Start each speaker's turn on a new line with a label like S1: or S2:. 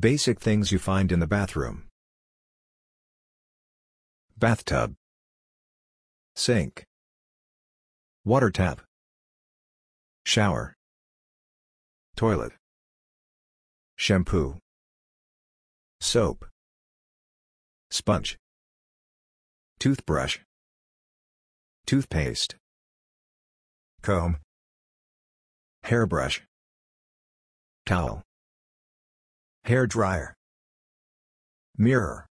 S1: Basic things you find in the bathroom: bathtub, sink, water tap, shower, toilet, shampoo, soap, sponge, toothbrush, toothpaste, comb, hairbrush, towel, hair dryer, mirror,